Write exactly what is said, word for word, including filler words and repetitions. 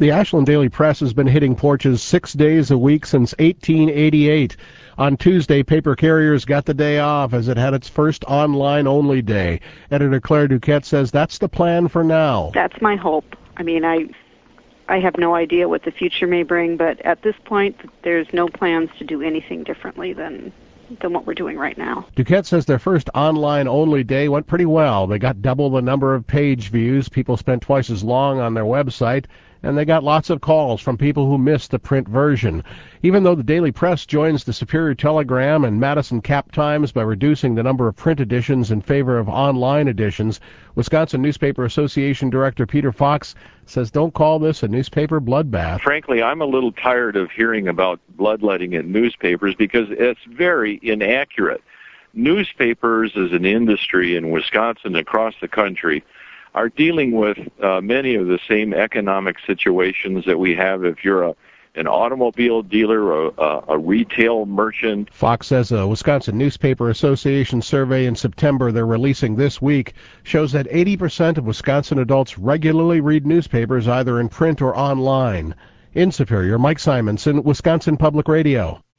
The Ashland Daily Press has been hitting porches six days a week since eighteen eighty-eight. On Tuesday, paper carriers got the day off as it had its first online-only day. Editor Claire Duquette says that's the plan for now. That's my hope. I mean, I I have no idea what the future may bring, but at this point, there's no plans to do anything differently than than what we're doing right now. Duquette says their first online-only day went pretty well. They got double the number of page views. People spent twice as long on their website, and they got lots of calls from people who missed the print version. Even though the Daily Press joins the Superior Telegram and Madison Cap Times by reducing the number of print editions in favor of online editions, Wisconsin Newspaper Association Director Peter Fox says don't call this a newspaper bloodbath. Frankly, I'm a little tired of hearing about bloodletting in newspapers because it's very inaccurate. Newspapers as an industry in Wisconsin and across the country are dealing with uh, many of the same economic situations that we have if you're a, an automobile dealer or a, a retail merchant. Fox says a Wisconsin Newspaper Association survey in September they're releasing this week shows that eighty percent of Wisconsin adults regularly read newspapers either in print or online. In Superior, Mike Simonson, Wisconsin Public Radio.